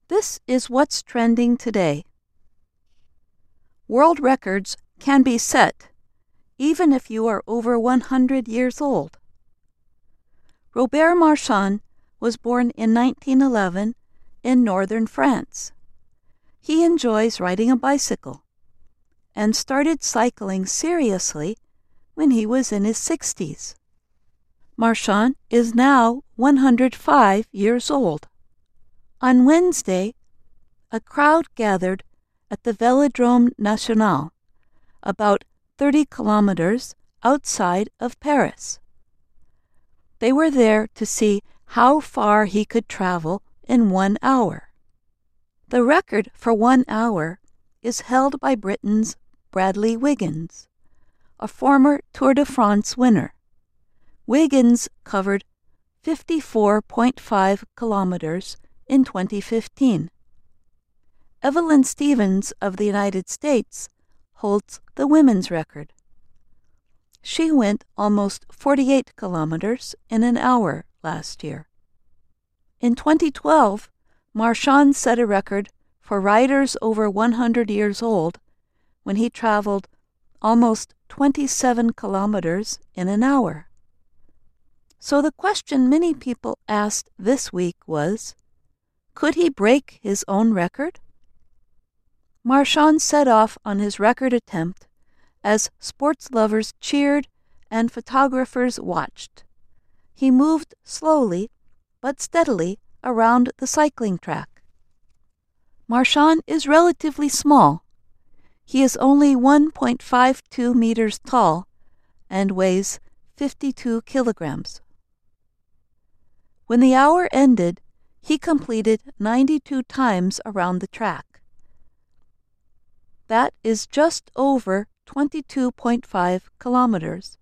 This is what's trending today. World records can be set even if you are over 100 years old. Robert Marchand was born in 1911 in northern France. He enjoys riding a bicycle and started cycling seriously when he was in his 60s. Marchand is now 105 years old. On Wednesday, a crowd gathered at the Vélodrome National, about 30 kilometers outside of Paris. They were there to see how far he could travel in 1 hour. The record for 1 hour is held by Britain's Bradley Wiggins, a former Tour de France winner. Wiggins covered 54.5 kilometers in 2015. Evelyn Stevens of the United States holds the women's record. She went almost 48 kilometers in an hour last year. In 2012, Marchand set a record for riders over 100 years old when he traveled almost 27 kilometers in an hour. So the question many people asked this week was, could he break his own record? Marchand set off on his record attempt as sports lovers cheered and photographers watched. He moved slowly but steadily around the cycling track. Marchand is relatively small. He is only 1.52 meters tall and weighs 52 kilograms. When the hour ended, he completed 92 times around the track. That is just over 22.5 kilometers.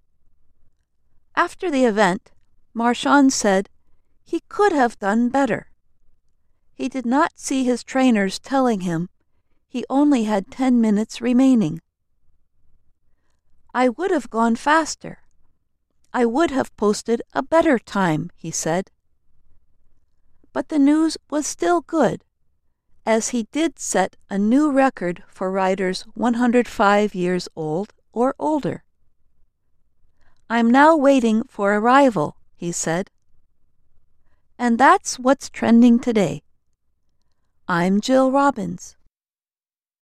After the event, Marchand said he could have done better. He did not see his trainers telling him he only had 10 minutes remaining. I would have gone faster. I would have posted a better time, he said. But the news was still good, as he did set a new record for riders 105 years old or older. I'm now waiting for arrival, he said. And that's what's trending today. I'm Jill Robbins.